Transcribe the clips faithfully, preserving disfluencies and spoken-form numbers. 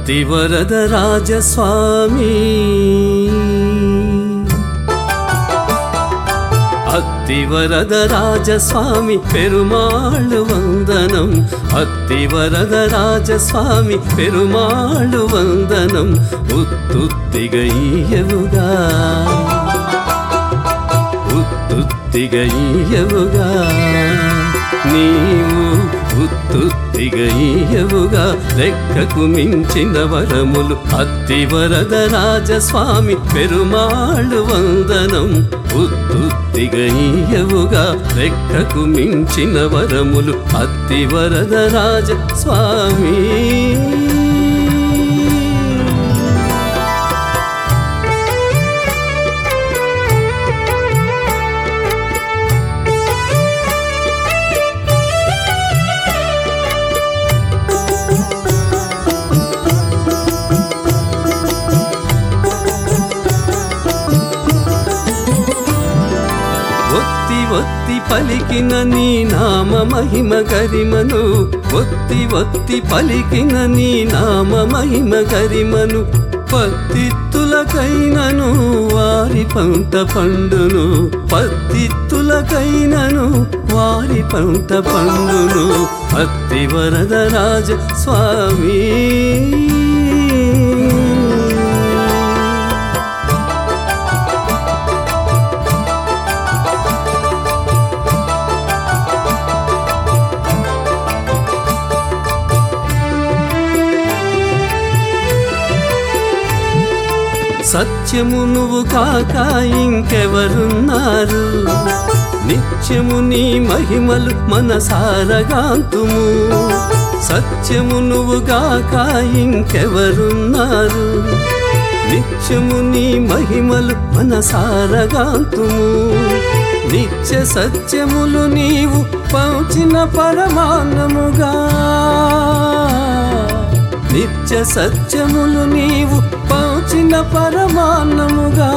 அத்திவரதராஜஸ்வாமி அத்திவரதராஜஸ்வாமி பெருமாளு வந்தனம் அத்திவரதராஜஸ்வாமி பெருமாளு வந்தனம் உத்துத்திகையவுగా ఉత్తుత్తిగయ్యవుగా నీవు ఉత్తుత్తిగయ్యవుగా లెక్కకు మించిన వరములు అత్తివరదరాజస్వామి పెరుమాళు వందనం ఉత్తుత్తిగయ్యవుగా లెక్కకు మించిన వరములు అత్తివరదరాజస్వామి ఒత్తి పలికిన నీ నామ మహిమ గరిమను ఒత్తి ఒత్తి పలికిన నీ నామ మహిమ గరిమను పత్తిత్తులకైనను వారి పంట పండును పత్తిత్తులకైనను వారి పంట పండును అత్తివరదరాజ స్వామి సత్యము నువ్వు కాక ఇంకెవరున్నారు నిత్యము నీ మహిమలు మనసారగాంతుము సత్యము నువ్వు కాక ఇంకెవరున్నారు నిత్యము నీ మహిమలు మనసారగాంతుము నిత్య సత్యములు నీవు పంచిన పరమాన్నముగా నిత్య సత్యములు నీవు పంచిన పరమాన్నముగా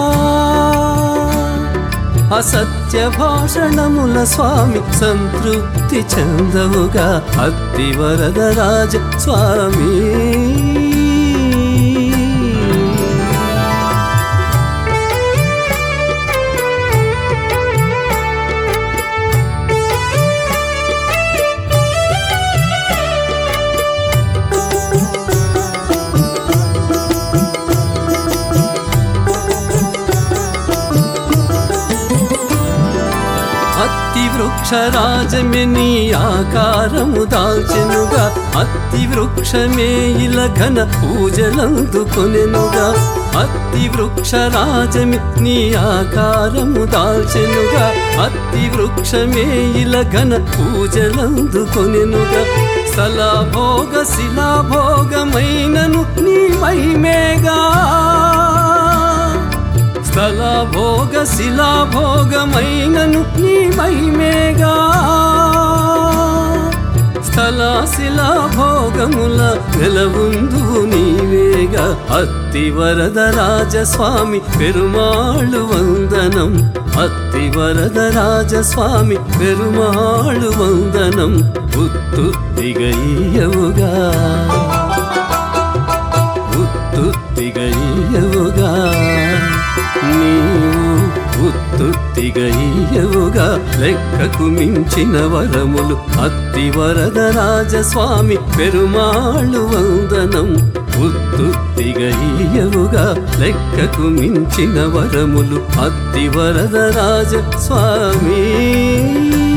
అసత్య భాషణముల స్వామి సంతృప్తి చెందవుగా అత్తివరదరాజ స్వామి అత్తి వృక్షరాజమే నీ ఆకారము దాల్చెనుగా అత్తి వృక్షమే ఇలా ఘన పూజలందుకొనెనుగా అత్తి వృక్షరాజమే నీ ఆకారము దాల్చెనుగా అత్తి వృక్షమే ఇలా ఘన పూజలందుకొనెనుగా స్థలభోగ శిలాభోగమైనను నీ మహిమేగా స్థల భోగ శిలాభోగమైనను నీ మహిమేగా స్థల శిలాభోగముల వెలవుందు నీవేగా అత్తివరదరాజస్వామి పెరుమాళు వందనం అత్తివరదరాజస్వామి పెరుమాళు వందనం ఉత్తుత్తిగయ్యవుగా ఉత్తుత్తిగయ్యవుగా నీవు ఉత్తుత్తిగయ్యవుగా లెక్కకు మించిన వరములు అత్తివరదరాజస్వామి పెరుమాళు వందనం ఉత్తుత్తిగయ్యవుగా లెక్కకు మించిన వరములు అత్తివరదరాజ స్వామి